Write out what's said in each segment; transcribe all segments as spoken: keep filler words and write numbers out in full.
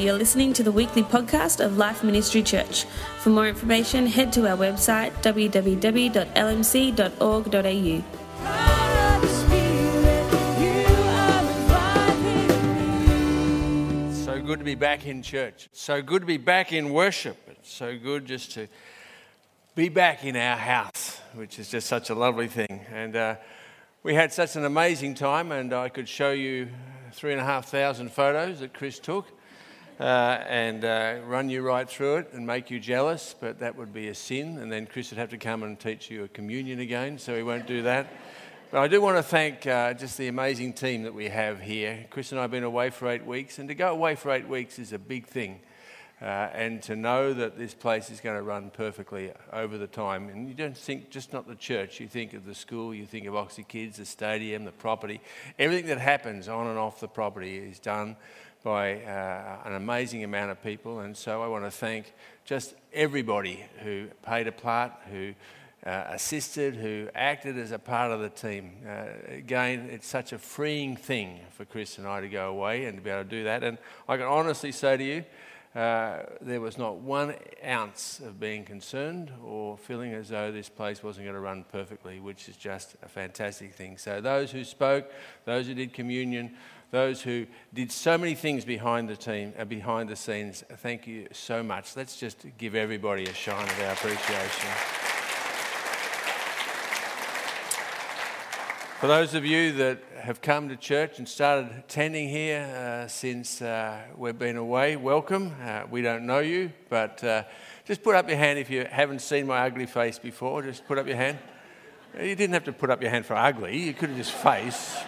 you're listening to the weekly podcast of Life Ministry Church. For more information, head to our website w w w dot l m c dot org dot a u. So good to be back in church. So good to be back in worship. It's so good just to be back in our house, which is just such a lovely thing. And uh, we had such an amazing time, and I could show you three and a half thousand photos that Chris took uh, and uh, run you right through it and make you jealous, but that would be a sin, and then Chris would have to come and teach you a communion again, so he won't do that. But I do want to thank uh, just the amazing team that we have here. Chris and I have been away for eight weeks, and to go away for eight weeks is a big thing. Uh, and to know that this place is going to run perfectly over the time. And you don't think just not the church, you think of the school, you think of Oxy Kids, the stadium, the property. Everything that happens on and off the property is done by uh, an amazing amount of people. And so I want to thank just everybody who played a part, who uh, assisted, who acted as a part of the team. Uh, again, it's such a freeing thing for Chris and I to go away and to be able to do that. And I can honestly say to you, Uh, there was not one ounce of being concerned or feeling as though this place wasn't going to run perfectly, which is just a fantastic thing. So those who spoke, those who did communion, those who did so many things behind the team, uh, behind the scenes, thank you so much. Let's just give everybody a shine of our appreciation. For those of you that have come to church and started attending here uh, since uh, we've been away, welcome. Uh, we don't know you, but uh, just put up your hand if you haven't seen my ugly face before. Just put up your hand. You didn't have to put up your hand for ugly. You could have just face.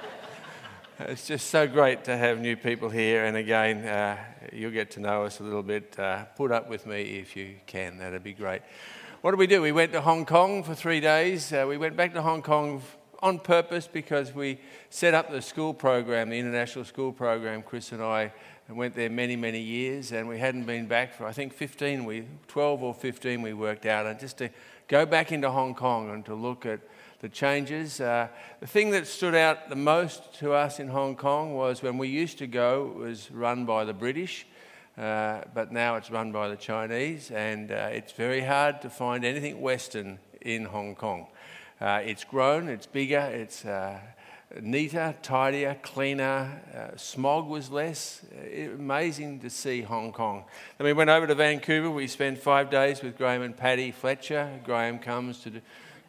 It's just so great to have new people here. And again, uh, you'll get to know us a little bit. Uh, put up with me if you can. That'd be great. What did we do? We went to Hong Kong for three days. Uh, we went back to Hong Kong on purpose because we set up the school program, the international school program. Chris and I went there many, many years, and we hadn't been back for, I think, fifteen, we twelve or fifteen we worked out. And just to go back into Hong Kong and to look at the changes. Uh, the thing that stood out the most to us in Hong Kong was when we used to go, it was run by the British, uh, but now it's run by the Chinese, and uh, it's very hard to find anything Western in Hong Kong. Uh, it's grown, it's bigger, it's uh, neater, tidier, cleaner. Uh, smog was less. It, amazing to see Hong Kong. Then we went over to Vancouver. We spent five days with Graham and Paddy Fletcher. Graham comes to do,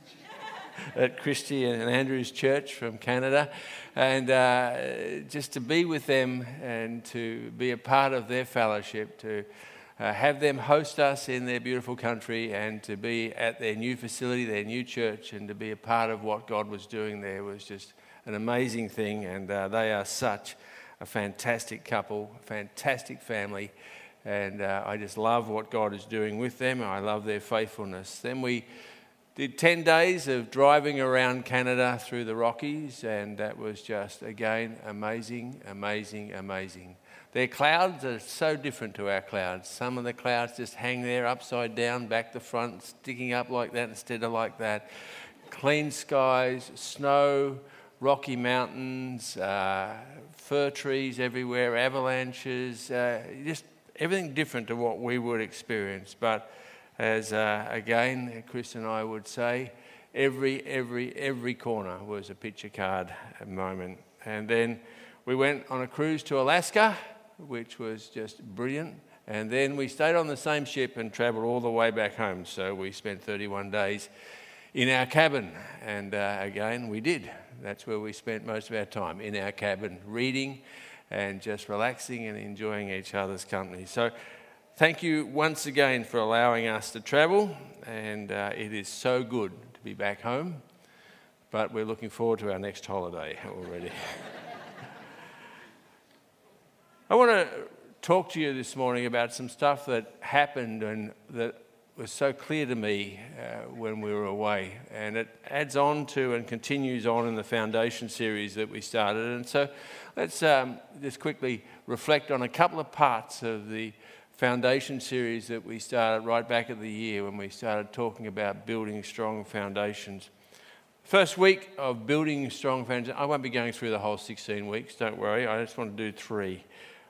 at Christy and Andrew's church from Canada. And uh, just to be with them and to be a part of their fellowship, to Uh, have them host us in their beautiful country and to be at their new facility, their new church, and to be a part of what God was doing there was just an amazing thing. And uh, they are such a fantastic couple, fantastic family, and uh, I just love what God is doing with them. I love their faithfulness. Then we did ten days of driving around Canada through the Rockies, and that was just, again, amazing, amazing, amazing. Their clouds are so different to our clouds. Some of the clouds just hang there upside down, back to front, sticking up like that instead of like that. Clean skies, snow, rocky mountains, uh, fir trees everywhere, avalanches, uh, just everything different to what we would experience. But as, uh, again, Chris and I would say, every, every, every corner was a picture card moment. And then we went on a cruise to Alaska, which was just brilliant. And then we stayed on the same ship and travelled all the way back home. So we spent thirty-one days in our cabin. And uh, again, we did. That's where we spent most of our time, in our cabin, reading and just relaxing and enjoying each other's company. So thank you once again for allowing us to travel. And uh, it is so good to be back home. But we're looking forward to our next holiday already. I want to talk to you this morning about some stuff that happened and that was so clear to me uh, when we were away. And it adds on to and continues on in the Foundation series that we started. And so let's um, just quickly reflect on a couple of parts of the Foundation series that we started right back at the year when we started talking about building strong foundations. First week of building strong foundations. I won't be going through the whole sixteen weeks, don't worry. I just want to do three.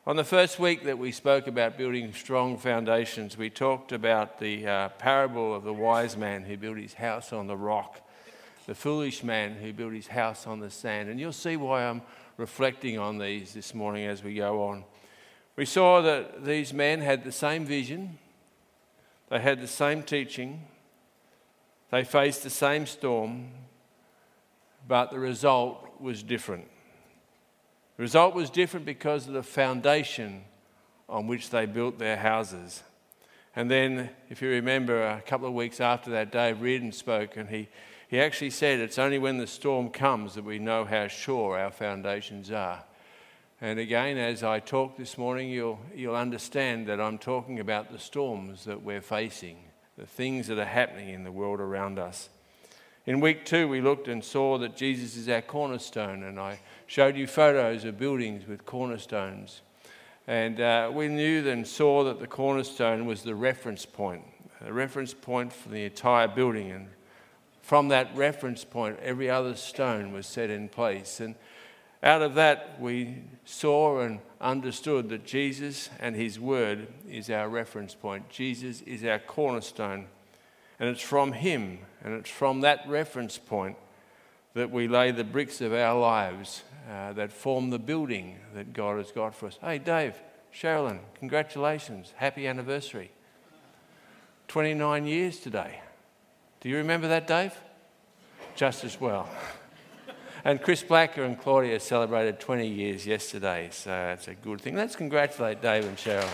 On the first week that we spoke about building strong foundations, we talked about the uh, parable of the wise man who built his house on the rock, the foolish man who built his house on the sand. And you'll see why I'm reflecting on these this morning as we go on. We saw that these men had the same vision, they had the same teaching, they faced the same storm, but the result was different. The result was different because of the foundation on which they built their houses. And then, if you remember, a couple of weeks after that, Dave Reardon spoke, and he, he actually said it's only when the storm comes that we know how sure our foundations are. And again, as I talk this morning, you'll, you'll understand that I'm talking about the storms that we're facing, the things that are happening in the world around us. In week two, we looked and saw that Jesus is our cornerstone, and I showed you photos of buildings with cornerstones. And uh, we knew and saw that the cornerstone was the reference point, a reference point for the entire building. And from that reference point, every other stone was set in place. And out of that, we saw and understood that Jesus and his word is our reference point. Jesus is our cornerstone. And it's from him, and it's from that reference point that we lay the bricks of our lives uh, that form the building that God has got for us. Hey, Dave, Sherilyn, congratulations. Happy anniversary. twenty-nine years today. Do you remember that, Dave? Just as well. And Chris Blacker and Claudia celebrated twenty years yesterday, so that's a good thing. Let's congratulate Dave and Cheryl.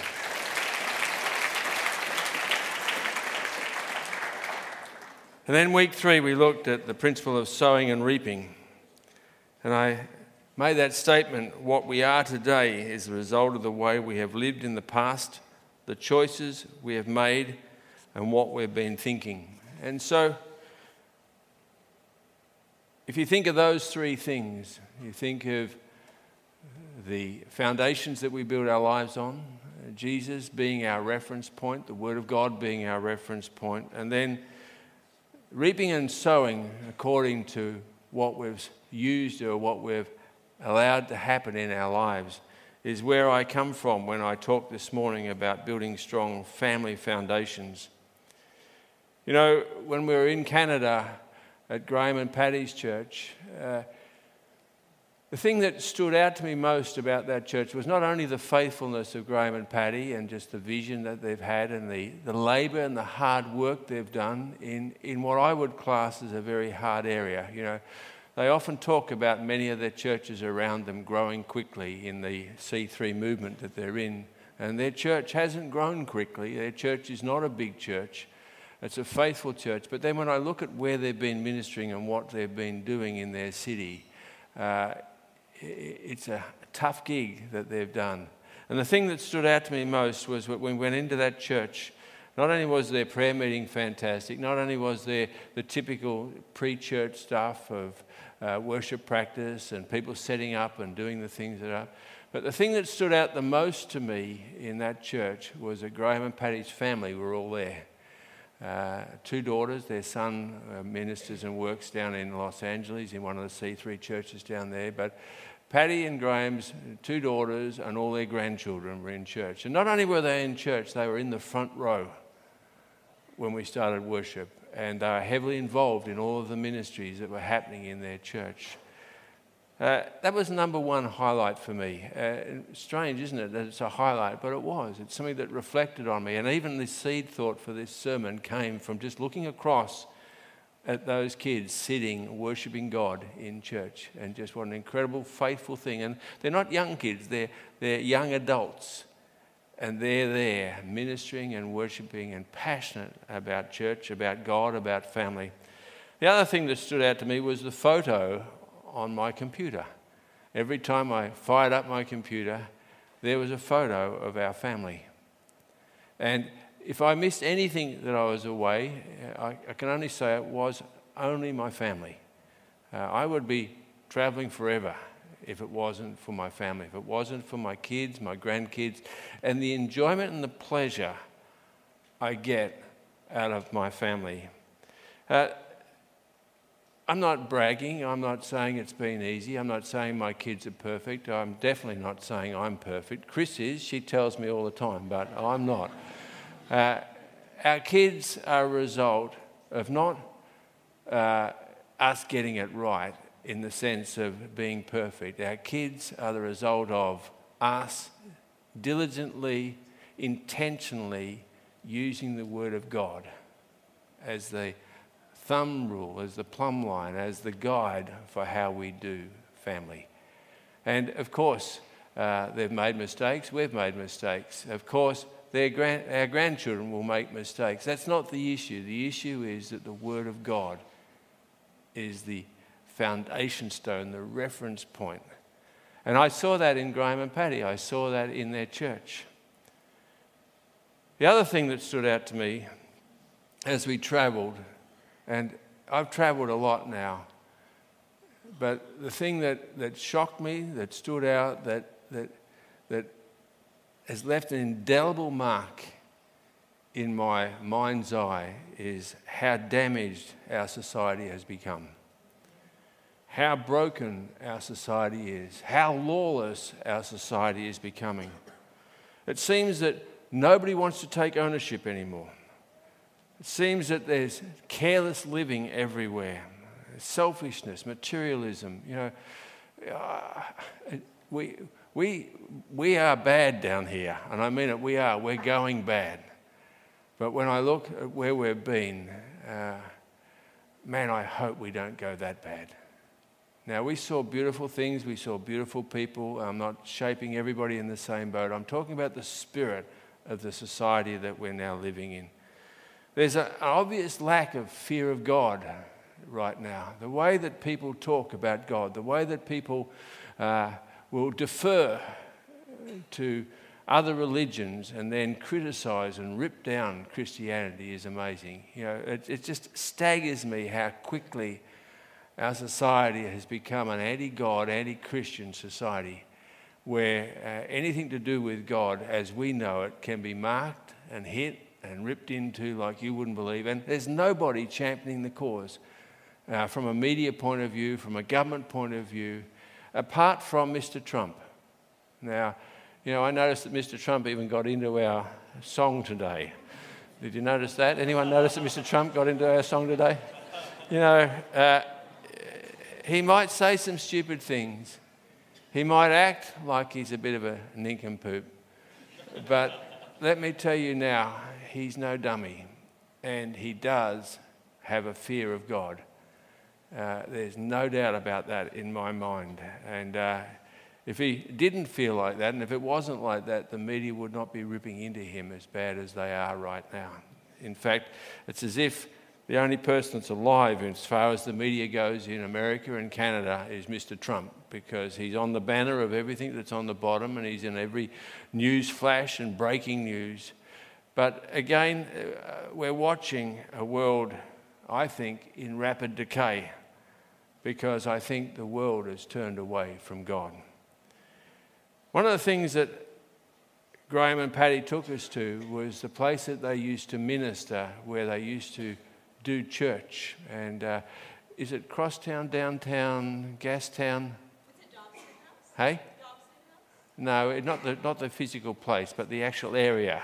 And then week three, we looked at the principle of sowing and reaping. And I made that statement, what we are today is the result of the way we have lived in the past, the choices we have made, and what we've been thinking. And so, if you think of those three things, you think of the foundations that we build our lives on, Jesus being our reference point, the Word of God being our reference point, and then reaping and sowing according to what we've used or what we've allowed to happen in our lives is where I come from when I talk this morning about building strong family foundations. You know, when we were in Canada at Graham and Patty's church, uh, the thing that stood out to me most about that church was not only the faithfulness of Graham and Patty and just the vision that they've had and the, the labour and the hard work they've done in, in what I would class as a very hard area. You know, they often talk about many of their churches around them growing quickly in the C three movement that they're in. And their church hasn't grown quickly. Their church is not a big church. It's a faithful church. But then when I look at where they've been ministering and what they've been doing in their city, uh, it's a tough gig that they've done. And the thing that stood out to me most was when we went into that church, not only was their prayer meeting fantastic, not only was there the typical pre-church stuff of uh, worship practice and people setting up and doing the things that are, but the thing that stood out the most to me in that church was that Graham and Patty's family were all there. Uh, two daughters, their son uh, ministers and works down in Los Angeles in one of the C three churches down there. But Patty and Graham's two daughters and all their grandchildren were in church. And not only were they in church, they were in the front row when we started worship. And they were heavily involved in all of the ministries that were happening in their church. Uh, that was number one highlight for me. Uh, strange, isn't it, that it's a highlight, but it was. It's something that reflected on me. And even the seed thought for this sermon came from just looking across at those kids sitting, worshipping God in church. And just what an incredible, faithful thing. And they're not young kids, they're, they're young adults. And they're there ministering and worshipping and passionate about church, about God, about family. The other thing that stood out to me was the photo on my computer. Every time I fired up my computer, there was a photo of our family. And if I missed anything that I was away, I, I can only say it was only my family. Uh, I would be travelling forever if it wasn't for my family, if it wasn't for my kids, my grandkids, and the enjoyment and the pleasure I get out of my family. Uh, I'm not bragging. I'm not saying it's been easy. I'm not saying my kids are perfect. I'm definitely not saying I'm perfect. Chris is. She tells me all the time, but I'm not. Uh, our kids are a result of not uh, us getting it right in the sense of being perfect. Our kids are the result of us diligently, intentionally using the Word of God as the thumb rule, as the plumb line, as the guide for how we do family. And of course, uh, they've made mistakes, we've made mistakes. Of course, their grand, our grandchildren will make mistakes. That's not the issue. The issue is that the Word of God is the foundation stone, the reference point. And I saw that in Graham and Patty. I saw that in their church. The other thing that stood out to me as we travelled, and I've travelled a lot now, but the thing that, that shocked me, that stood out, that, that, that has left an indelible mark in my mind's eye is how damaged our society has become. How broken our society is, how lawless our society is becoming. It seems that nobody wants to take ownership anymore. It seems that there's careless living everywhere, selfishness, materialism. You know, uh, we we we are bad down here, and I mean it. We are. We're going bad. But when I look at where we've been, uh, man, I hope we don't go that bad. Now, we saw beautiful things. We saw beautiful people. I'm not shaping everybody in the same boat. I'm talking about the spirit of the society that we're now living in. There's an obvious lack of fear of God right now. The way that people talk about God, the way that people uh, will defer to other religions and then criticize and rip down Christianity is amazing. You know, it, it just staggers me how quickly our society has become an anti-God, anti-Christian society where uh, anything to do with God as we know it can be marked and hit and ripped into like you wouldn't believe. And there's nobody championing the cause uh, from a media point of view, from a government point of view, apart from Mister Trump. Now, you know, I noticed that Mister Trump even got into our song today. Did you notice that? Anyone notice that Mister Trump got into our song today? You know, uh, he might say some stupid things. He might act like he's a bit of a nincompoop. But let me tell you now, he's no dummy. And he does have a fear of God. Uh, there's no doubt about that in my mind. And uh, if he didn't feel like that, and if it wasn't like that, the media would not be ripping into him as bad as they are right now. In fact, it's as if the only person that's alive as far as the media goes in America and Canada is Mister Trump, because he's on the banner of everything that's on the bottom and he's in every news flash and breaking news. But again, uh, we're watching a world, I think, in rapid decay, because I think the world has turned away from God. One of the things that Graham and Patty took us to was the place that they used to minister, where they used to do church. And uh, is it Crosstown, Downtown, Gastown? Is it Dobson House? Hey? Dobson House? No, it- not the not the physical place, but the actual area.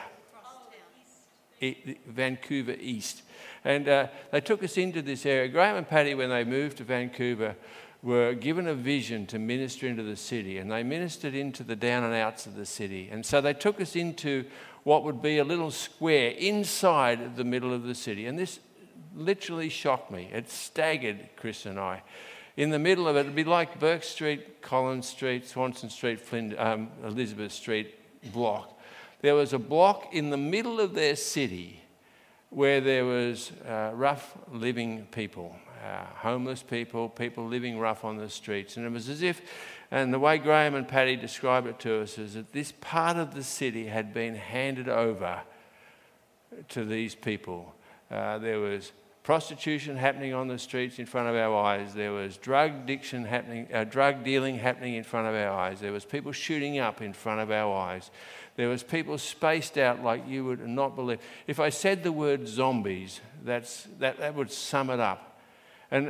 E- Vancouver East. And uh, they took us into this area. Graham and Patty, when they moved to Vancouver, were given a vision to minister into the city, and they ministered into the down and outs of the city. And so they took us into what would be a little square inside the middle of the city. And this literally shocked me. It staggered Chris and I. In the middle of it, it'd be like Burke Street, Collins Street, Swanson Street, Flynn, um, Elizabeth Street block. There was a block in the middle of their city where there was uh, rough living people, uh, homeless people, people living rough on the streets. And it was as if, and the way Graham and Patty described it to us, is that this part of the city had been handed over to these people. Uh, there was prostitution happening on the streets in front of our eyes. There was drug addiction happening, uh, drug dealing happening in front of our eyes. There was people shooting up in front of our eyes. There was people spaced out like you would not believe. If I said the word zombies, that's, that, that would sum it up. And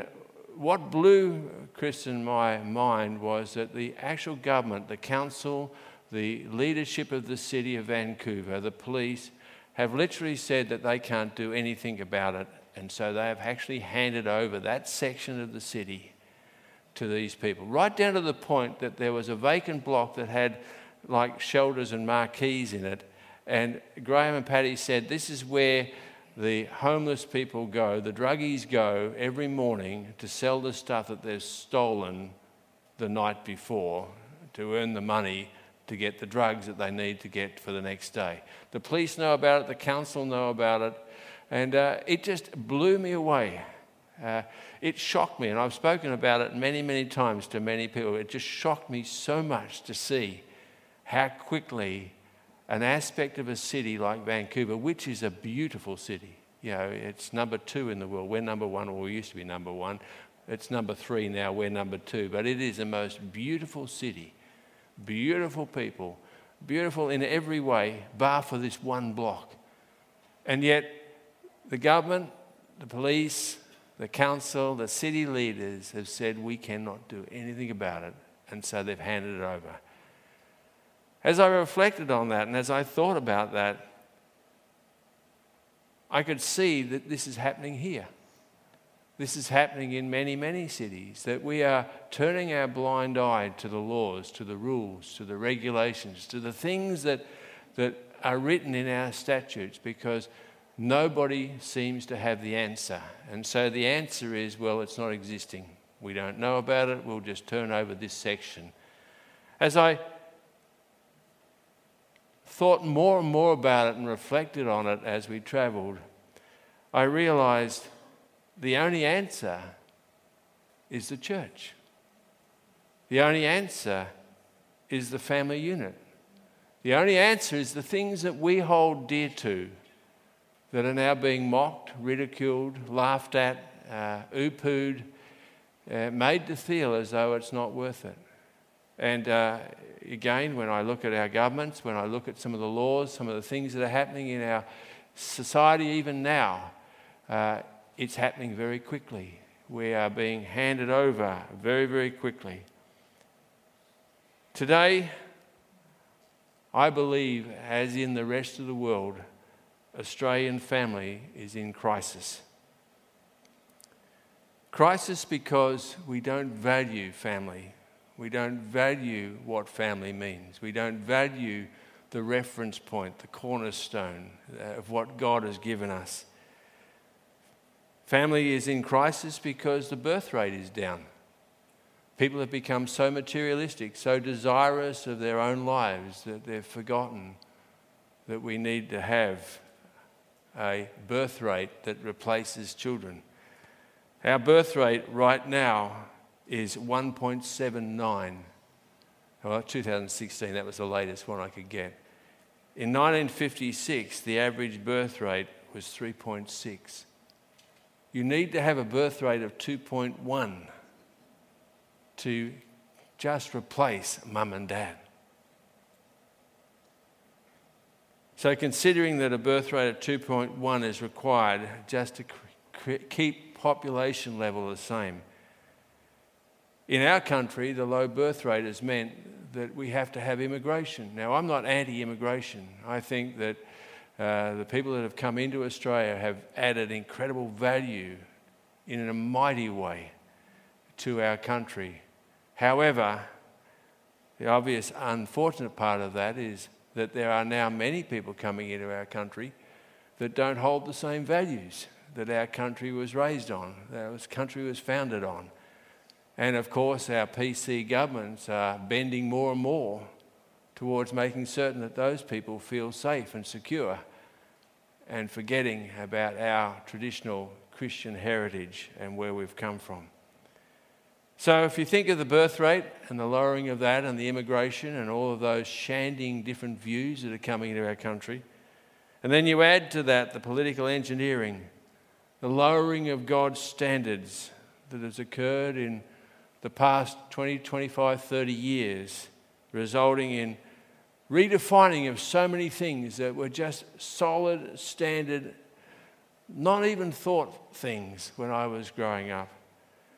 what blew Chris and my mind was that the actual government, the council, the leadership of the city of Vancouver, the police, have literally said that they can't do anything about it. And so they have actually handed over that section of the city to these people, right down to the point that there was a vacant block that had like shelters and marquees in it. And Graham and Patty said this is where the homeless people go, the druggies go every morning to sell the stuff that they've stolen the night before to earn the money to get the drugs that they need to get for the next day. The police know about it, the council know about it, and uh, it just blew me away. Uh, it shocked me, and I've spoken about it many, many times to many people. It just shocked me so much to see how quickly an aspect of a city like Vancouver, which is a beautiful city, you know, it's number two in the world. We're number one, or we used to be number one. It's number three now, we're number two. But it is the most beautiful city, beautiful people, beautiful in every way, bar for this one block. And yet the government, the police, the council, the city leaders have said we cannot do anything about it, and so they've handed it over. As I reflected on that and as I thought about that, I could see that this is happening here. This is happening in many, many cities, that we are turning our blind eye to the laws, to the rules, to the regulations, to the things that, that are written in our statutes, because nobody seems to have the answer. And so the answer is, well, it's not existing. We don't know about it. We'll just turn over this section. As I thought more and more about it and reflected on it as we travelled, I realised the only answer is the church. The only answer is the family unit. The only answer is the things that we hold dear to that are now being mocked, ridiculed, laughed at, uh, oo-pooed, uh, made to feel as though it's not worth it. And uh, again, when I look at our governments, when I look at some of the laws, some of the things that are happening in our society even now, uh, it's happening very quickly. We are being handed over very, very quickly. Today, I believe, as in the rest of the world, Australian family is in crisis. Crisis because we don't value family. We don't value what family means. We don't value the reference point, the cornerstone of what God has given us. Family is in crisis because the birth rate is down. People have become so materialistic, so desirous of their own lives that they've forgotten that we need to have a birth rate that replaces children. Our birth rate right now is one point seven nine. Well, two thousand sixteen, that was the latest one I could get. In nineteen fifty-six, the average birth rate was three point six. You need to have a birth rate of two point one to just replace mum and dad. So considering that a birth rate of two point one is required just to keep population level the same, in our country, the low birth rate has meant that we have to have immigration. Now, I'm not anti-immigration. I think that uh, the people that have come into Australia have added incredible value in a mighty way to our country. However, the obvious unfortunate part of that is that there are now many people coming into our country that don't hold the same values that our country was raised on, that our country was founded on. And of course, our P C governments are bending more and more towards making certain that those people feel safe and secure, and forgetting about our traditional Christian heritage and where we've come from. So if you think of the birth rate and the lowering of that and the immigration and all of those shanding different views that are coming into our country, and then you add to that the political engineering, the lowering of God's standards that has occurred in the past twenty, twenty-five, thirty years, resulting in redefining of so many things that were just solid, standard, not even thought things when I was growing up.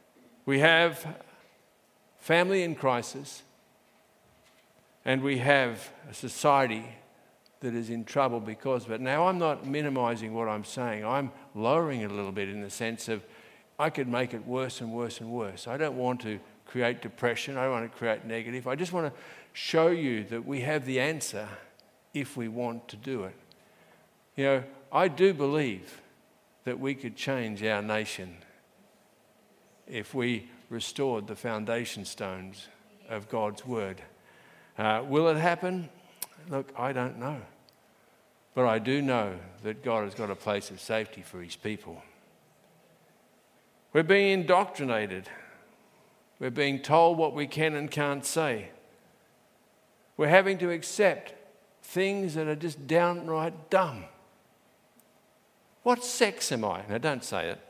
We have family in crisis, and we have a society that is in trouble because of it. Now, I'm not minimizing what I'm saying. I'm lowering it a little bit in the sense of I could make it worse and worse and worse. I don't want to create depression. I don't want to create negative. I just want to show you that we have the answer if we want to do it. You know, I do believe that we could change our nation if we restored the foundation stones of God's word. Uh, will it happen? Look, I don't know. But I do know that God has got a place of safety for his people. We're being indoctrinated. We're being told what we can and can't say. We're having to accept things that are just downright dumb. What sex am I? Now, don't say it.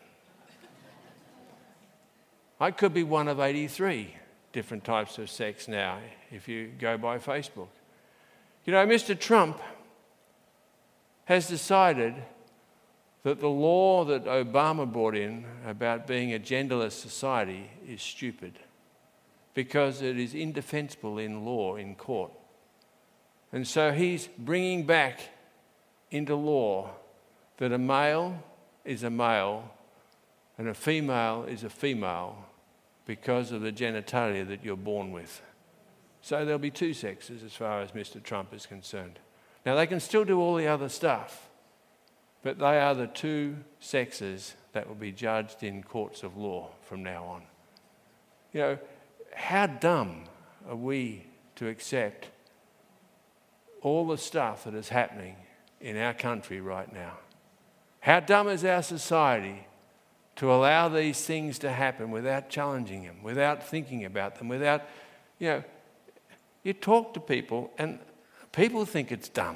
I could be one of eighty-three different types of sex now if you go by Facebook. You know, Mister Trump has decided that the law that Obama brought in about being a genderless society is stupid because it is indefensible in law, in court. And so he's bringing back into law that a male is a male and a female is a female because of the genitalia that you're born with. So there'll be two sexes as far as Mister Trump is concerned. Now, they can still do all the other stuff, but they are the two sexes that will be judged in courts of law from now on. You know, how dumb are we to accept all the stuff that is happening in our country right now? How dumb is our society to allow these things to happen without challenging them, without thinking about them, without, you know, you talk to people and people think it's dumb,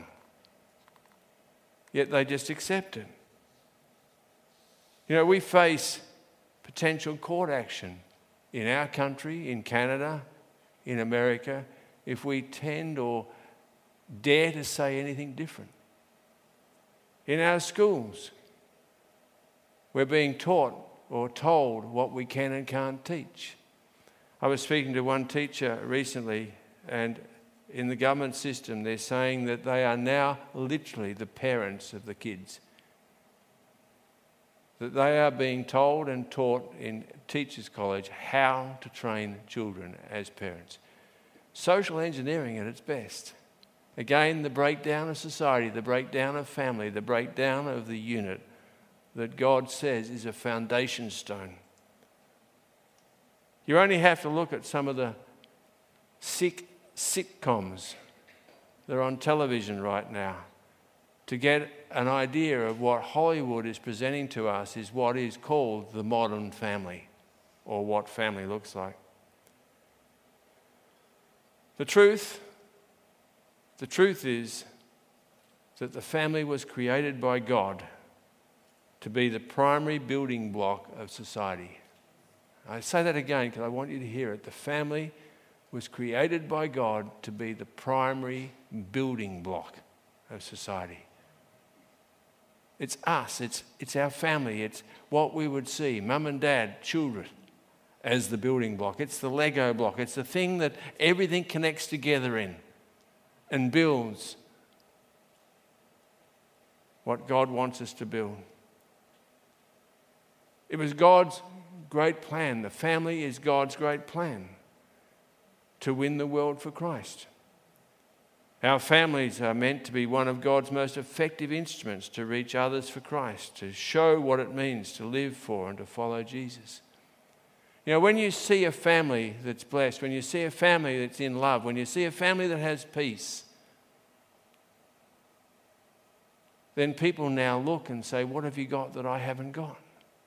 yet they just accept it. You know, we face potential court action in our country, in Canada, in America, if we tend or dare to say anything different. In our schools, we're being taught or told what we can and can't teach. I was speaking to one teacher recently, and in the government system, they're saying that they are now literally the parents of the kids. That they are being told and taught in Teachers College how to train children as parents. Social engineering at its best. Again, the breakdown of society, the breakdown of family, the breakdown of the unit that God says is a foundation stone. You only have to look at some of the sick sitcoms that are on television right now to get an idea of what Hollywood is presenting to us is what is called the modern family, or what family looks like. The truth, the truth is that the family was created by God to be the primary building block of society. I say that again because I want you to hear it. The family was created by God to be the primary building block of society. It's us, it's, it's our family, it's what we would see, mum and dad, children, as the building block. It's the Lego block, it's the thing that everything connects together in and builds what God wants us to build. It was God's great plan. The family is God's great plan to win the world for Christ. Our families are meant to be one of God's most effective instruments to reach others for Christ, to show what it means to live for and to follow Jesus. You know, when you see a family that's blessed, when you see a family that's in love, when you see a family that has peace, then people now look and say, what have you got that I haven't got?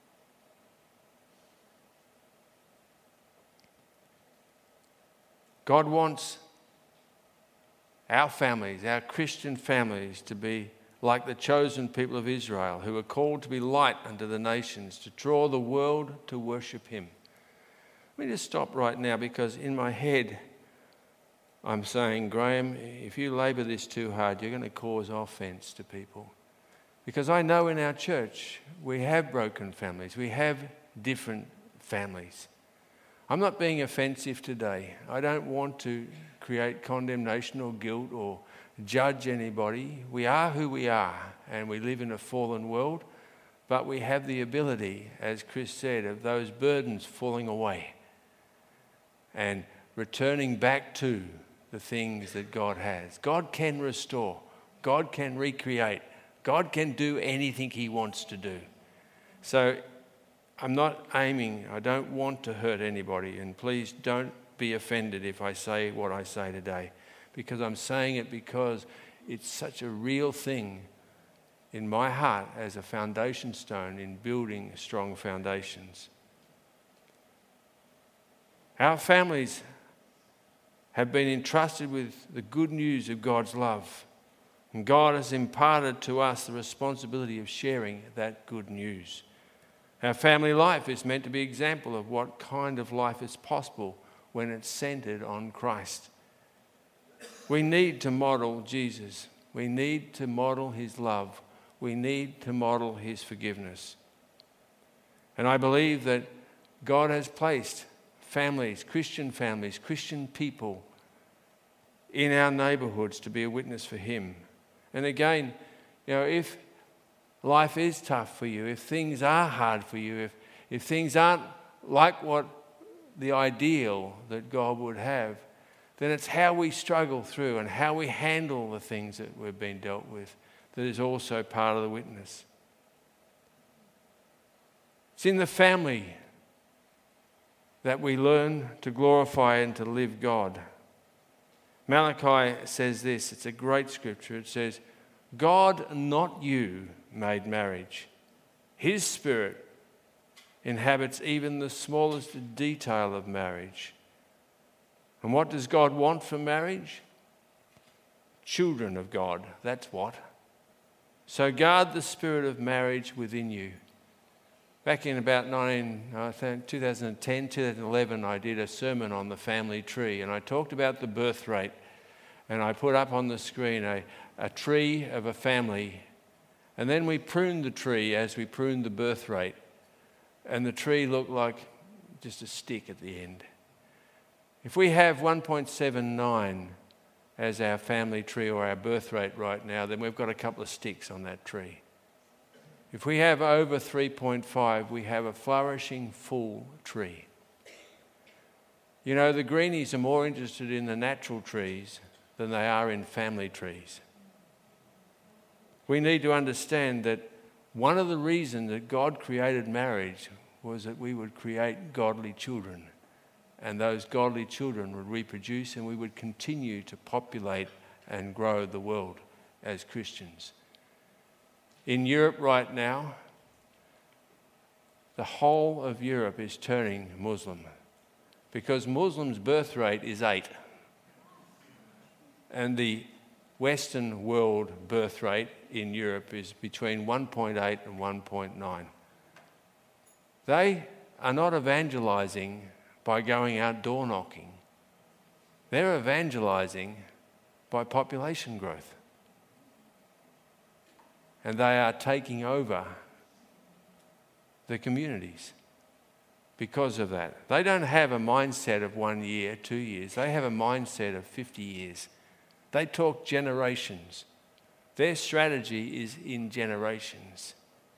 God wants our families, our Christian families, to be like the chosen people of Israel, who are called to be light unto the nations, to draw the world to worship him. Let me just stop right now, because in my head I'm saying, Graham, if you labour this too hard, you're going to cause offence to people. Because I know in our church we have broken families, we have different families. I'm not being offensive today. I don't want to create condemnation or guilt or judge anybody. We are who we are, and we live in a fallen world, but we have the ability, as Chris said, of those burdens falling away and returning back to the things that God has. God can restore. God can recreate. God can do anything he wants to do. So I'm not aiming, I don't want to hurt anybody, and please don't be offended if I say what I say today, because I'm saying it because it's such a real thing in my heart as a foundation stone in building strong foundations. Our families have been entrusted with the good news of God's love, and God has imparted to us the responsibility of sharing that good news. Our family life is meant to be an example of what kind of life is possible when it's centered on Christ. We need to model Jesus. We need to model his love. We need to model his forgiveness. And I believe that God has placed families, Christian families, Christian people in our neighbourhoods to be a witness for him. And again, you know, if life is tough for you, if things are hard for you, if, if things aren't like what the ideal that God would have, then it's how we struggle through and how we handle the things that we've been dealt with that is also part of the witness. It's in the family that we learn to glorify and to live God. Malachi says this, it's a great scripture. It says, God, not you, made marriage. His Spirit inhabits even the smallest detail of marriage. And what does God want from marriage? Children of God, that's what. So guard the spirit of marriage within you. Back in about nineteen, I think twenty ten, twenty eleven, I did a sermon on the family tree, and I talked about the birth rate. And I put up on the screen a, a tree of a family. And then we pruned the tree as we pruned the birth rate. And the tree looked like just a stick at the end. If we have one point seven nine as our family tree or our birth rate right now, then we've got a couple of sticks on that tree. If we have over three point five, we have a flourishing, full tree. You know, the greenies are more interested in the natural trees than they are in family trees. We need to understand that one of the reasons that God created marriage was that we would create godly children, and those godly children would reproduce, and we would continue to populate and grow the world as Christians. In Europe right now, the whole of Europe is turning Muslim because Muslims' birth rate is eight. And the Western world birth rate in Europe is between one point eight and one point nine. They are not evangelizing by going out door knocking. They're evangelizing by population growth. And they are taking over the communities because of that. They don't have a mindset of one year, two years. They have a mindset of fifty years. They talk generations. Their strategy is in generations.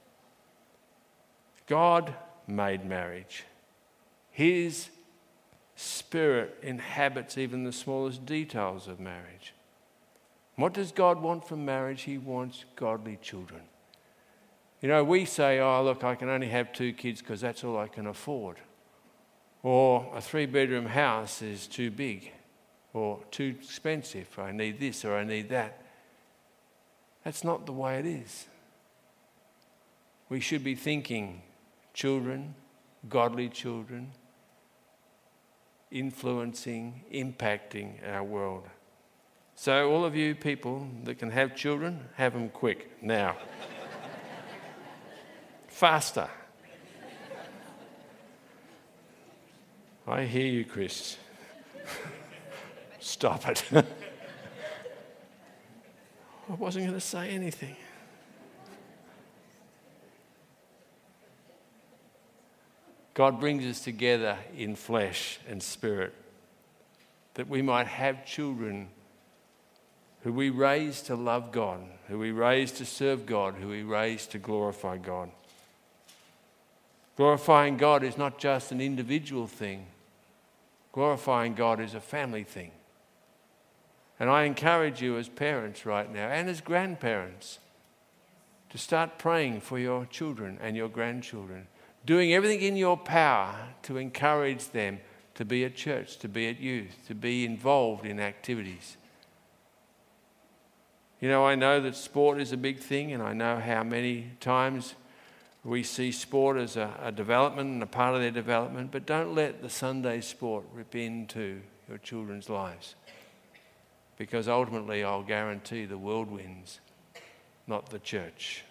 God made marriage. His Spirit inhabits even the smallest details of marriage. What does God want from marriage? He wants godly children. You know, we say, oh, look, I can only have two kids because that's all I can afford. Or a three-bedroom house is too big. Or too expensive, I need this or I need that. That's not the way it is. We should be thinking children, godly children, influencing, impacting our world. So all of you people that can have children, have them quick, now. Faster. I hear you, Chris. Stop it. I wasn't going to say anything. God brings us together in flesh and spirit, that we might have children who we raise to love God, who we raise to serve God, who we raise to glorify God. Glorifying God is not just an individual thing. Glorifying God is a family thing. And I encourage you as parents right now and as grandparents to start praying for your children and your grandchildren, doing everything in your power to encourage them to be at church, to be at youth, to be involved in activities. You know, I know that sport is a big thing, and I know how many times we see sport as a, a development and a part of their development, but don't let the Sunday sport rip into your children's lives, because ultimately I'll guarantee the world wins, not the church.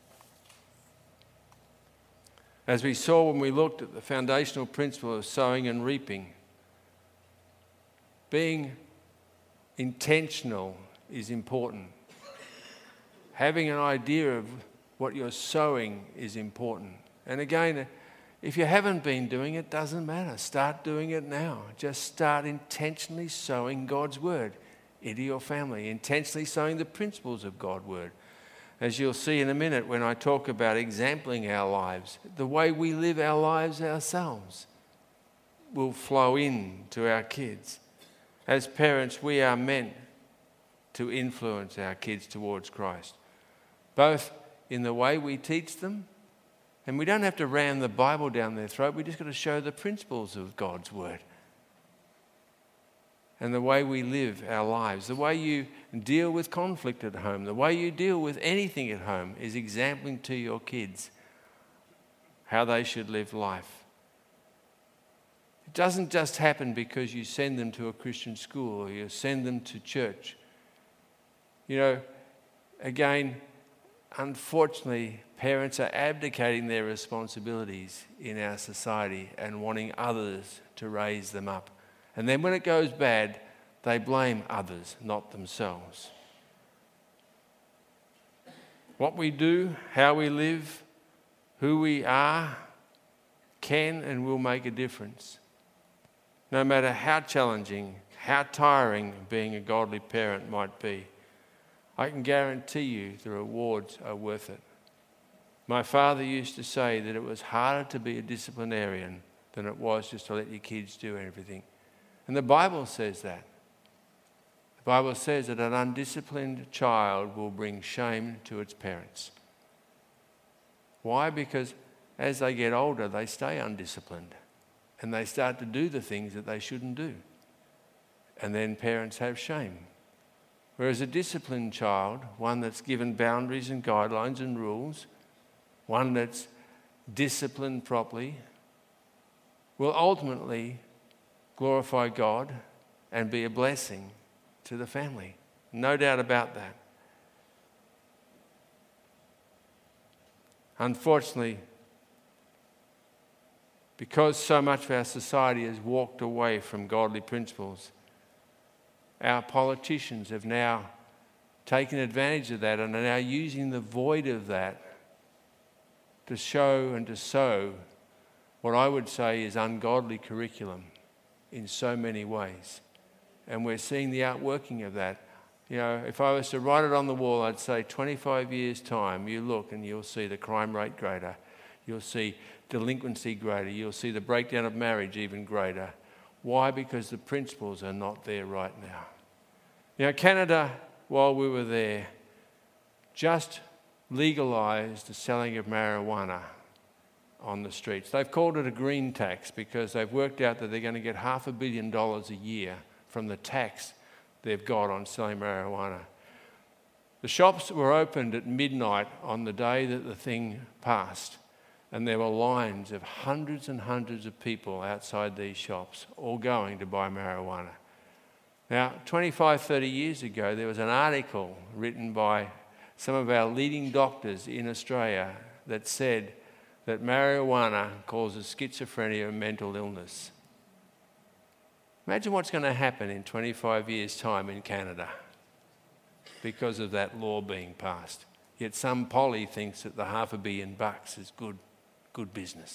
As we saw when we looked at the foundational principle of sowing and reaping, being intentional is important. Having an idea of what you're sowing is important. And again, if you haven't been doing it, doesn't matter. Start doing it now. Just start intentionally sowing God's word into your family, intentionally sowing the principles of God's word. As you'll see in a minute when I talk about exempling our lives, the way we live our lives ourselves will flow in to our kids. As parents, we are meant to influence our kids towards Christ, both in the way we teach them, and we don't have to ram the Bible down their throat, we just got to show the principles of God's word. And the way we live our lives, the way you deal with conflict at home, the way you deal with anything at home is exempling to your kids how they should live life. It doesn't just happen because you send them to a Christian school or you send them to church. You know, again, unfortunately, parents are abdicating their responsibilities in our society and wanting others to raise them up. And then when it goes bad, they blame others, not themselves. What we do, how we live, who we are, can and will make a difference. No matter how challenging, how tiring being a godly parent might be, I can guarantee you the rewards are worth it. My father used to say that it was harder to be a disciplinarian than it was just to let your kids do everything. And the Bible says that. The Bible says that an undisciplined child will bring shame to its parents. Why? Because as they get older, they stay undisciplined and they start to do the things that they shouldn't do. And then parents have shame. Whereas a disciplined child, one that's given boundaries and guidelines and rules, one that's disciplined properly, will ultimately glorify God and be a blessing to the family. No doubt about that. Unfortunately, because so much of our society has walked away from godly principles, our politicians have now taken advantage of that and are now using the void of that to show and to sow what I would say is ungodly curriculum in so many ways. And we're seeing the outworking of that. You know, if I was to write it on the wall, I'd say twenty-five years' time, you look and you'll see the crime rate greater. You'll see delinquency greater. You'll see the breakdown of marriage even greater. Why? Because the principles are not there right now. You know, Canada, while we were there, just legalised the selling of marijuana on the streets. They've called it a green tax because they've worked out that they're going to get half a billion dollars a year from the tax they've got on selling marijuana. The shops were opened at midnight on the day that the thing passed, and there were lines of hundreds and hundreds of people outside these shops, all going to buy marijuana. Now, twenty-five, thirty years ago, there was an article written by some of our leading doctors in Australia that said that marijuana causes schizophrenia and mental illness. Imagine what's going to happen in twenty-five years' time in Canada because of that law being passed. Yet some Polly thinks that the half a billion bucks is good, good business.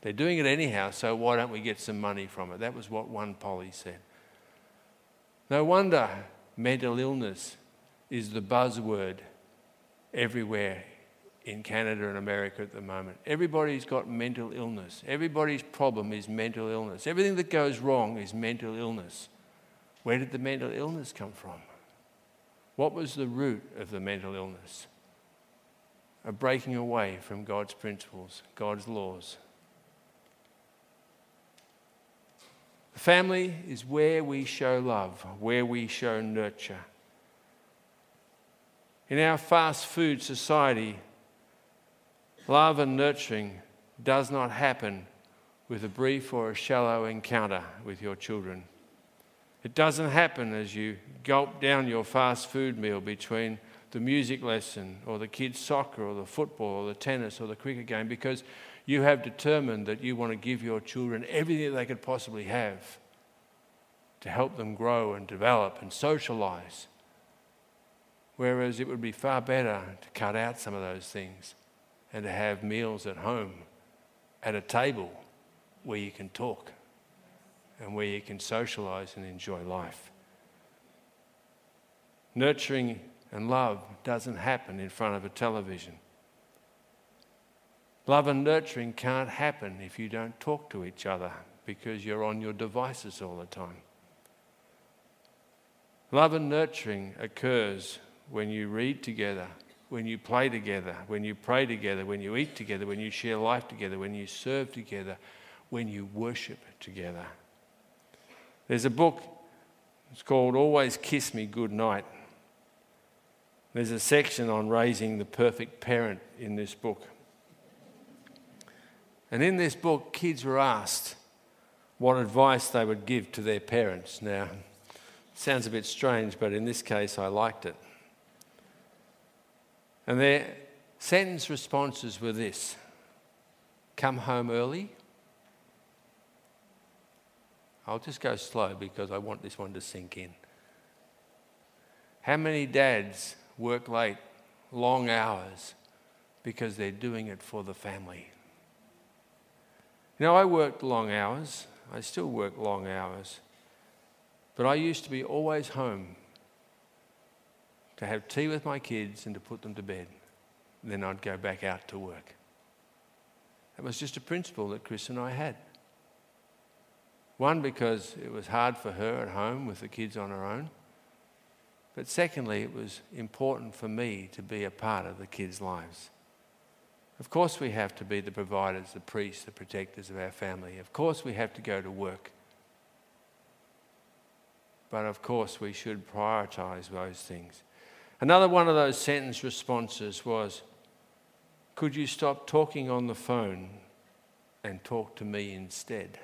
They're doing it anyhow, so why don't we get some money from it? That was what one Polly said. No wonder mental illness is the buzzword everywhere in Canada and America at the moment. Everybody's got mental illness. Everybody's problem is mental illness. Everything that goes wrong is mental illness. Where did the mental illness come from? What was the root of the mental illness? A breaking away from God's principles, God's laws. The family is where we show love, where we show nurture. In our fast food society, love and nurturing does not happen with a brief or a shallow encounter with your children. It doesn't happen as you gulp down your fast food meal between the music lesson or the kids' soccer or the football or the tennis or the cricket game, because you have determined that you want to give your children everything that they could possibly have to help them grow and develop and socialise. Whereas it would be far better to cut out some of those things and to have meals at home at a table where you can talk and where you can socialise and enjoy life. Nurturing and love doesn't happen in front of a television. Love and nurturing can't happen if you don't talk to each other because you're on your devices all the time. Love and nurturing occurs when you read together, when you play together, when you pray together, when you eat together, when you share life together, when you serve together, when you worship together. There's a book, it's called Always Kiss Me Goodnight. There's a section on raising the perfect parent in this book. And in this book, kids were asked what advice they would give to their parents. Now, it sounds a bit strange, but in this case, I liked it. And their sentence responses were this: come home early. I'll just go slow because I want this one to sink in. How many dads work late, long hours, because they're doing it for the family? You know, I worked long hours. I still work long hours. But I used to be always home to have tea with my kids and to put them to bed. And then I'd go back out to work. That was just a principle that Chris and I had. One, because it was hard for her at home with the kids on her own. But secondly, it was important for me to be a part of the kids' lives. Of course we have to be the providers, the priests, the protectors of our family. Of course we have to go to work. But of course we should prioritise those things. Another one of those sentence responses was, could you stop talking on the phone and talk to me instead?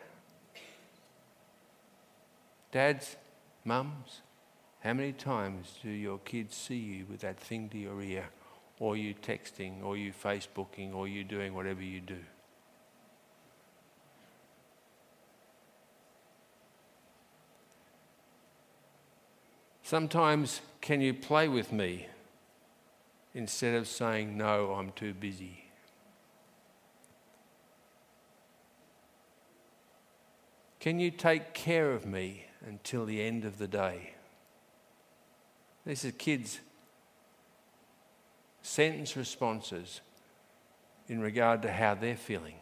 Dads, mums, how many times do your kids see you with that thing to your ear, or you texting, or you Facebooking, or you doing whatever you do? Sometimes, can you play with me instead of saying, no, I'm too busy? Can you take care of me until the end of the day? This is kids' sentence responses in regard to how they're feeling.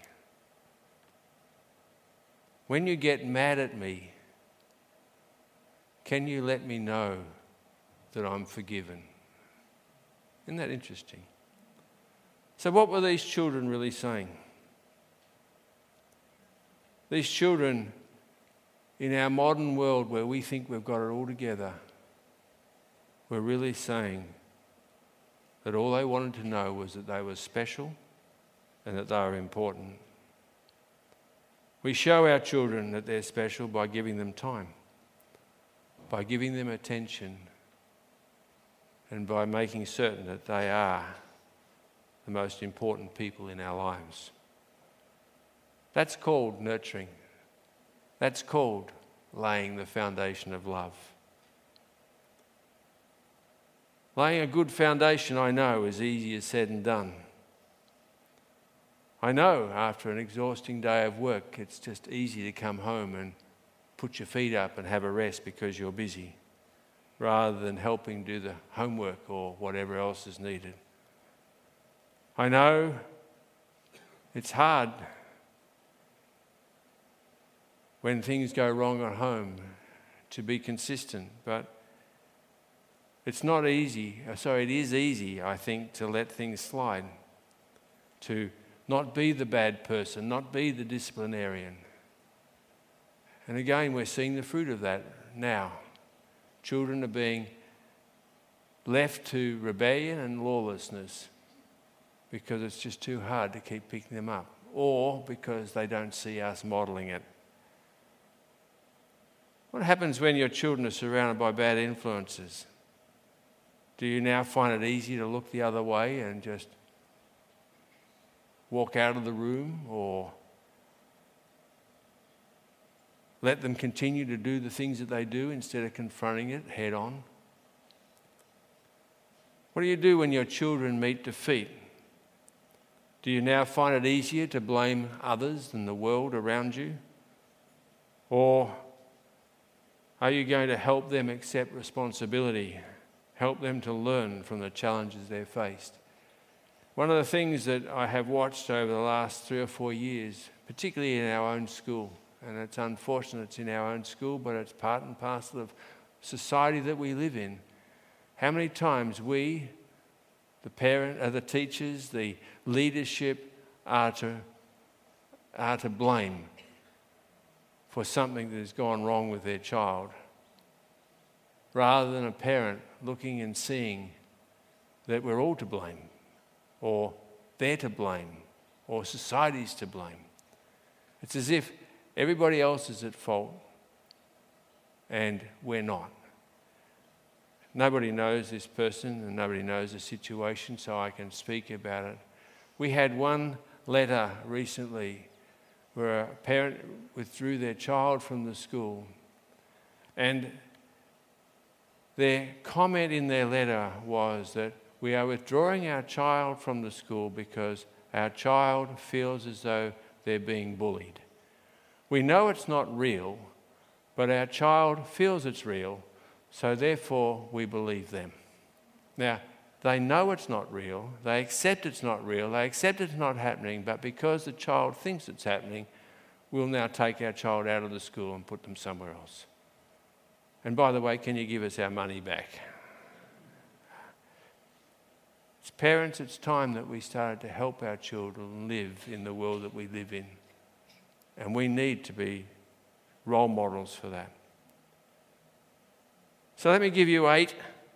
When you get mad at me, can you let me know that I'm forgiven? Isn't that interesting? So what were these children really saying? These children, in our modern world where we think we've got it all together, were really saying that all they wanted to know was that they were special and that they were important. We show our children that they're special by giving them time, by giving them attention, and by making certain that they are the most important people in our lives. That's called nurturing. That's called laying the foundation of love. Laying a good foundation, I know, is easier said than done. I know after an exhausting day of work, it's just easy to come home and put your feet up and have a rest because you're busy, rather than helping do the homework or whatever else is needed. I know it's hard when things go wrong at home to be consistent, but it's not easy, sorry, it is easy, I think, to let things slide, to not be the bad person, not be the disciplinarian. And again, we're seeing the fruit of that now. Children are being left to rebellion and lawlessness because it's just too hard to keep picking them up, or because they don't see us modelling it. What happens when your children are surrounded by bad influences? Do you now find it easy to look the other way and just walk out of the room, or let them continue to do the things that they do instead of confronting it head on? What do you do when your children meet defeat? Do you now find it easier to blame others than the world around you? Or are you going to help them accept responsibility, help them to learn from the challenges they've faced? One of the things that I have watched over the last three or four years, particularly in our own school, and it's unfortunate it's in our own school, but it's part and parcel of society that we live in. How many times we, the parent, uh, the teachers, the leadership, are to, are to blame for something that has gone wrong with their child, rather than a parent looking and seeing that we're all to blame, or they're to blame, or society's to blame. It's as if everybody else is at fault and we're not. Nobody knows this person and nobody knows the situation, so I can speak about it. We had one letter recently where a parent withdrew their child from the school, and their comment in their letter was that we are withdrawing our child from the school because our child feels as though they're being bullied. We know it's not real, but our child feels it's real, so therefore we believe them. Now, they know it's not real, they accept it's not real, they accept it's not happening, but because the child thinks it's happening, we'll now take our child out of the school and put them somewhere else. And by the way, can you give us our money back? As parents, it's time that we started to help our children live in the world that we live in. And we need to be role models for that. So let me give you eight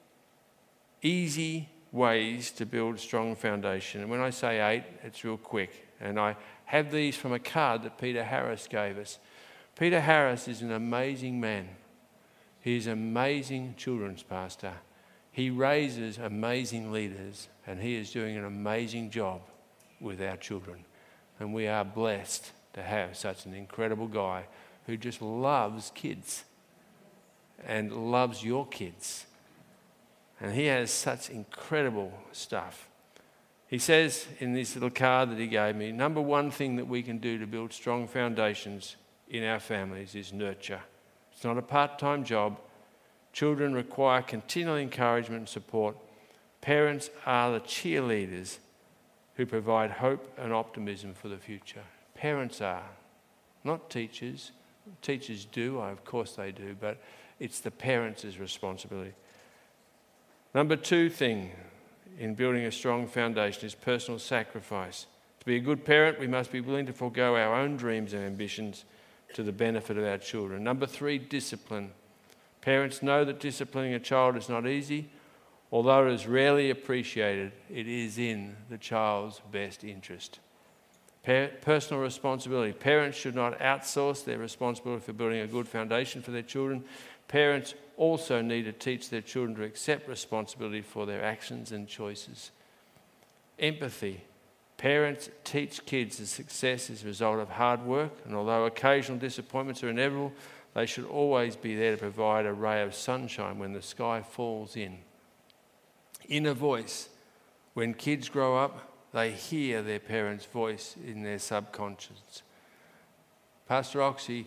easy ways to build strong foundation. And when I say eight, it's real quick. And I have these from a card that Peter Harris gave us. Peter Harris is an amazing man. He's an amazing children's pastor. He raises amazing leaders, and he is doing an amazing job with our children. And we are blessed to have such an incredible guy who just loves kids and loves your kids. And he has such incredible stuff. He says in this little card that he gave me, number one thing that we can do to build strong foundations in our families is nurture. It's not a part-time job. Children require continual encouragement and support. Parents are the cheerleaders who provide hope and optimism for the future. Parents are, not teachers. Teachers do, of course they do, but it's the parents' responsibility. Number two thing in building a strong foundation is personal sacrifice. To be a good parent, we must be willing to forego our own dreams and ambitions to the benefit of our children. Number three, discipline. Parents know that disciplining a child is not easy. Although it is rarely appreciated, it is in the child's best interest. Per- personal responsibility. Parents should not outsource their responsibility for building a good foundation for their children. Parents also need to teach their children to accept responsibility for their actions and choices. Empathy. Parents teach kids that success is a result of hard work, and although occasional disappointments are inevitable, they should always be there to provide a ray of sunshine when the sky falls in. Inner voice. When kids grow up, They hear their parents' voice in their subconscious. Pastor Oxy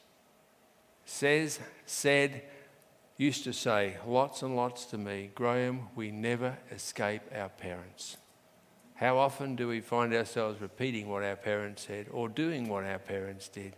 says, said, used to say lots and lots to me, Graham, we never escape our parents. How often do we find ourselves repeating what our parents said or doing what our parents did?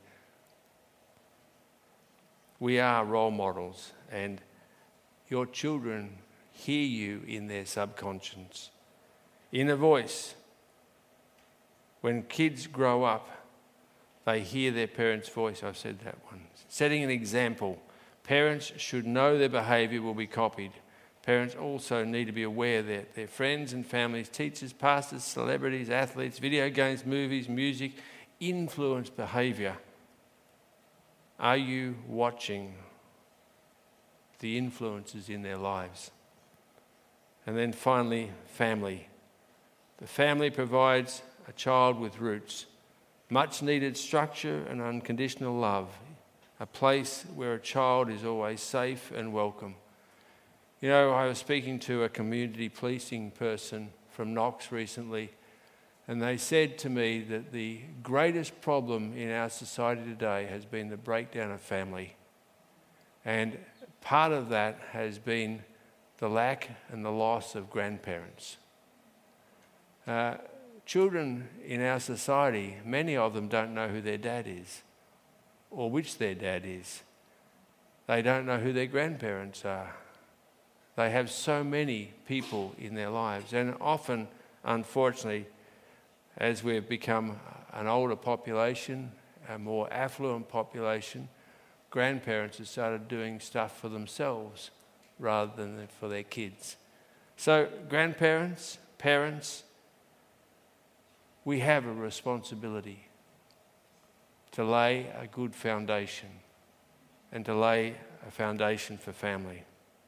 We are role models, and your children hear you in their subconscious. Inner voice. When kids grow up, they hear their parents' voice. I've said that one. Setting an example. Parents should know their behaviour will be copied. Parents also need to be aware that their friends and families, teachers, pastors, celebrities, athletes, video games, movies, music influence behaviour. Are you watching the influences in their lives? And then finally, family. The family provides a child with roots, much needed structure and unconditional love, a place where a child is always safe and welcome. You know, I was speaking to a community policing person from Knox recently, and they said to me that the greatest problem in our society today has been the breakdown of family. And part of that has been the lack and the loss of grandparents. Uh, children in our society, many of them don't know who their dad is or which their dad is. They don't know who their grandparents are. They have so many people in their lives, and often, unfortunately, as we've become an older population, a more affluent population, grandparents have started doing stuff for themselves rather than for their kids. So grandparents, parents, we have a responsibility to lay a good foundation and to lay a foundation for family.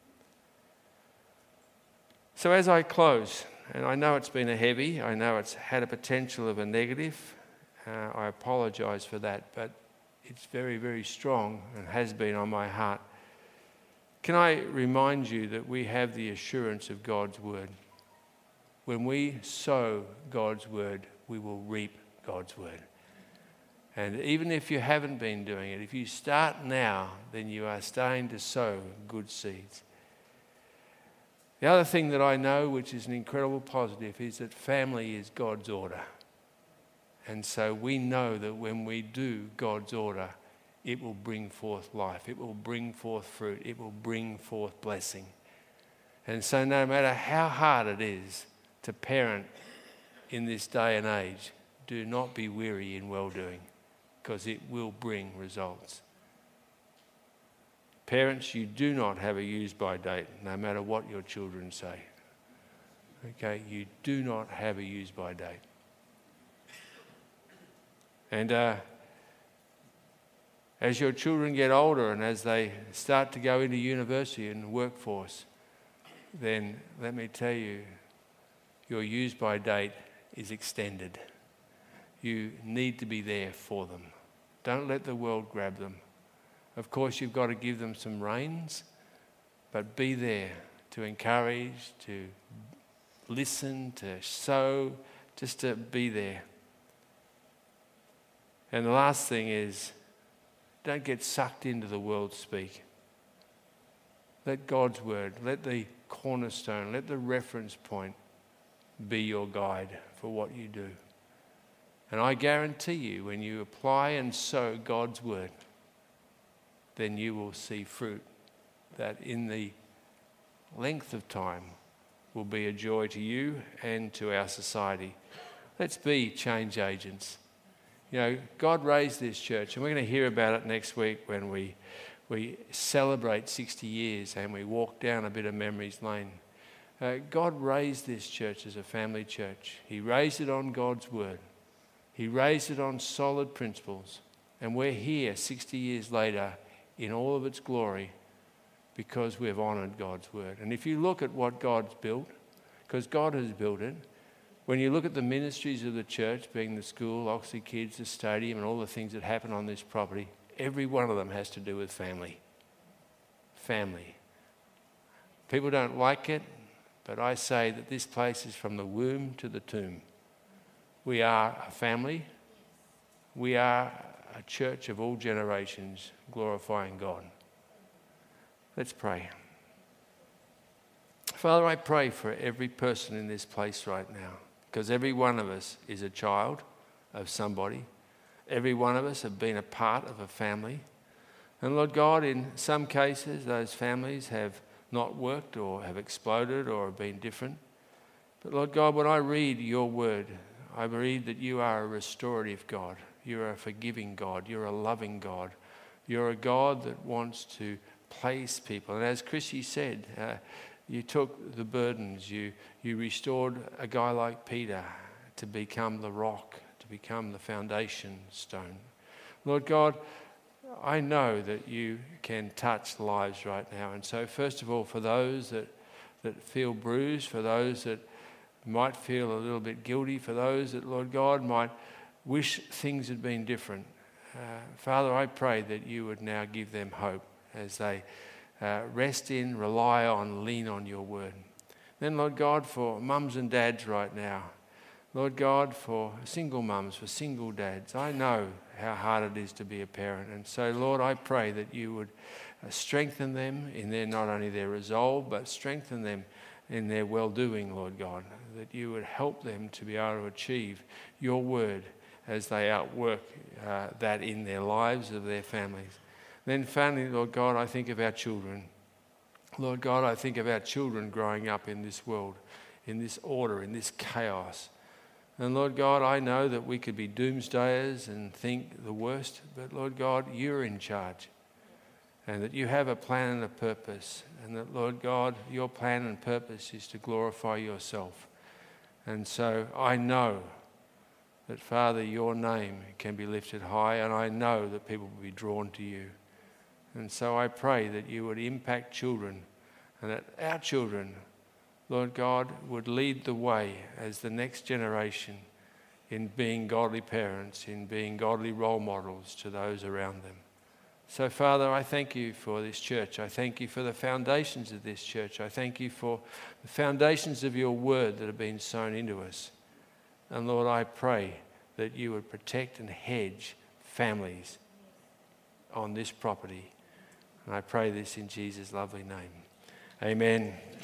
So as I close, and I know it's been a heavy, I know it's had a potential of a negative, uh, I apologise for that, but it's very, very strong and has been on my heart. Can I remind you that we have the assurance of God's word? When we sow God's word, we will reap God's word. And even if you haven't been doing it, if you start now, then you are starting to sow good seeds. The other thing that I know, which is an incredible positive, is that family is God's order. And so we know that when we do God's order, it will bring forth life. It will bring forth fruit. It will bring forth blessing. And so no matter how hard it is to parent in this day and age, do not be weary in well-doing, because it will bring results. Parents, you do not have a use-by date, no matter what your children say. Okay, you do not have a use-by date. And uh, as your children get older and as they start to go into university and workforce, then let me tell you, your use-by date is extended. You need to be there for them. Don't let the world grab them. Of course, you've got to give them some reins, but be there to encourage, to listen, to sow, just to be there. And the last thing is, don't get sucked into the world speak. Let God's word, let the cornerstone, let the reference point be your guide for what you do. And I guarantee you, when you apply and sow God's word, then you will see fruit that in the length of time will be a joy to you and to our society. Let's be change agents. You know, God raised this church, and we're going to hear about it next week when we we celebrate sixty years and we walk down a bit of memories lane. Uh, God raised this church as a family church. He raised it on God's word. He raised it on solid principles. And we're here sixty years later in all of its glory because we've honoured God's word. And if you look at what God's built, because God has built it, when you look at the ministries of the church, being the school, Oxley Kids, the stadium, and all the things that happen on this property, every one of them has to do with family. Family. People don't like it, but I say that this place is from the womb to the tomb. We are a family. We are a church of all generations glorifying God. Let's pray. Father, I pray for every person in this place right now, because every one of us is a child of somebody. Every one of us have been a part of a family. And Lord God, in some cases, those families have not worked or have exploded or have been different. But Lord God, when I read your word, I read that you are a restorative God. You're a forgiving God. You're a loving God. You're a God that wants to place people. And as Chrissy said, uh, you took the burdens. You, you restored a guy like Peter to become the rock, to become the foundation stone. Lord God, I know that you can touch lives right now. And so first of all, for those that, that feel bruised, for those that might feel a little bit guilty, for those that, Lord God, might wish things had been different, uh, Father, I pray that you would now give them hope as they uh, rest in, rely on, lean on your word. Then, Lord God, for mums and dads right now, Lord God, for single mums, for single dads, I know how hard it is to be a parent. And so, Lord, I pray that you would strengthen them in their, not only their resolve, but strengthen them in their well-doing, Lord God, that you would help them to be able to achieve your word as they outwork uh, that in their lives of their families. Then finally, Lord God, I think of our children. Lord God, I think of our children growing up in this world, in this order, in this chaos. And Lord God, I know that we could be doomsdayers and think the worst, but Lord God, you're in charge. And that you have a plan and a purpose. And that, Lord God, your plan and purpose is to glorify yourself. And so I know that, Father, your name can be lifted high, and I know that people will be drawn to you. And so I pray that you would impact children, and that our children, Lord God, would lead the way as the next generation in being godly parents, in being godly role models to those around them. So, Father, I thank you for this church. I thank you for the foundations of this church. I thank you for the foundations of your word that have been sown into us. And, Lord, I pray that you would protect and hedge families on this property. And I pray this in Jesus' lovely name. Amen.